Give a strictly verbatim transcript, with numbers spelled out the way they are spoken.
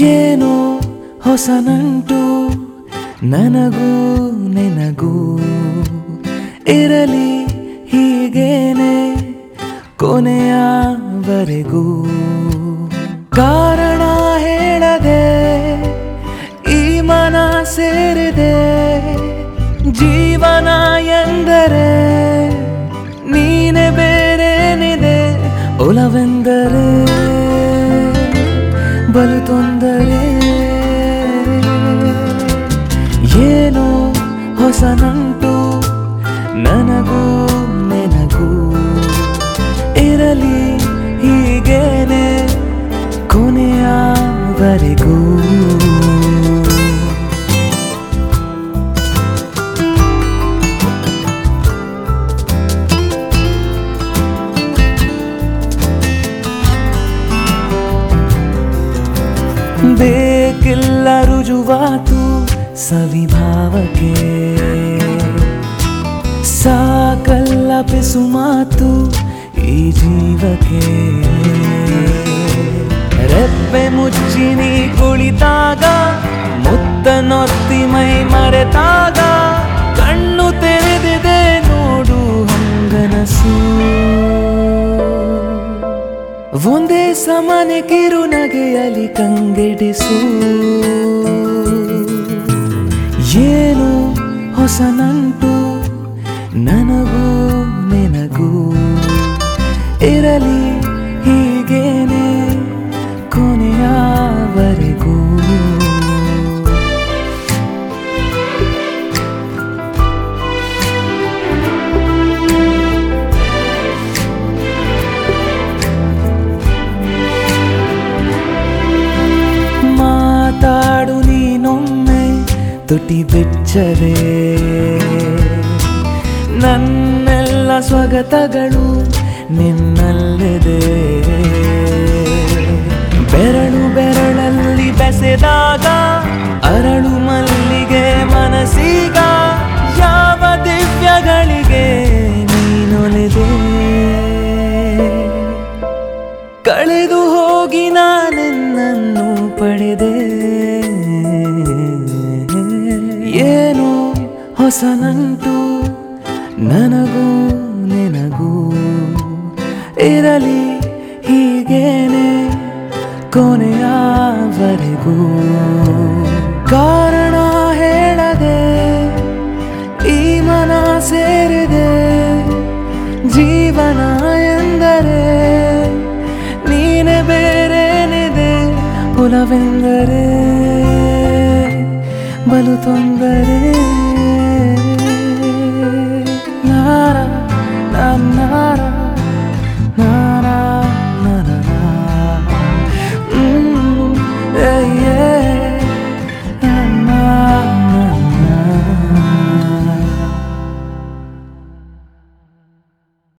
ಏನೋ ಹೊಸ ನಂಟು ನನಗೂ ನಿನಗೂ ಇರಲಿ ಹೀಗೇನೆ ಕೊನೆಯವರೆಗೂ. ಕಾರಣ ಹೇಳದೆ ಈ ಮನ ಸೇರಿದೆ, ಜೀವನ ಎಂದರೆ ನೀನೆ ಬೇರೇನಿದೆ. ಒಲವೆಂದರೆ ಬಲು ತೊಂದರೆ, ಏನೋ ಹೊಸ ನಂಟು ನನಗೂ ನಿನಗೂ ಇರಲಿ ಹೀಗೇನೆ ಕೊನೆಯವರೆಗೂ. ಬೇಕಿಲ್ಲ ರುಜುವಾತು ಸವಿಭಾವಕ್ಕೆ, ಸಾಕಲ್ಲ ಪಿಸು ಮಾತು ಈ ಜೀವಕ್ಕೆ. ರೆಪ್ಪೆ ಮುಚ್ಚಿ ನೀ ಕುಳಿತಾಗ, ಮುತ್ತ ನೊತ್ತಿ ಮೈ ಮರೆತಾಗ, ಕಣ್ಣು ತೆರೆದಿದೆ ನೋಡು ಹಂಗನಸು. ಒಂದೇ ಸಮನೆ ಕಿರು ನಗೆಯಲಿ ಕಂಗೆಡಿಸು. ಏನು ಹೊಸ ನಂಟು ನನಗೂ ನಿನಗೂ ಇರಲಿ ಹೀಗೇನೆ ಕೊನೆಯವರೆಗೂ. ಮಾತಾಡು ನೀನೊಮ್ಮೆ ತುಟಿ ಬಿಚ್ಚರೆ, ನನ್ನೆಲ್ಲ ಸ್ವಗತಗಳು ನಿನ್ನಲ್ಲಿದೆ. ಬೆರಳು ಬೆರಳಲ್ಲಿ ಬೆಸೆದಾಗ ಅರಳು ಮಲ್ಲಿಗೆ ಮನಸ್ಸೀಗ, ಯಾವ ದಿವ್ಯಗಳಿಗೆ ನೀನೊಲಿದೆ. ಕಳೆದು ಹೋಗಿ ನಾನೆನ್ನನ್ನು ಪಡೆದೆ, ಏನು ಹೊಸ ನಂಟು ನನಗೂ ನಿನಗೂ ಇರಲಿ ಹೀಗೇನೆ ಕೊನೆಯವರೆಗೂ. ಕಾರಣ ಹೇಳದೆ ಈ ಮನ ಸೇರಿದೆ, ಜೀವನ ಎಂದರೆ ನೀನೆ ಬೇರೇನಿದೆ. ಒಲವೆಂದರೆ ಬಲು ತೊಂದರೆ.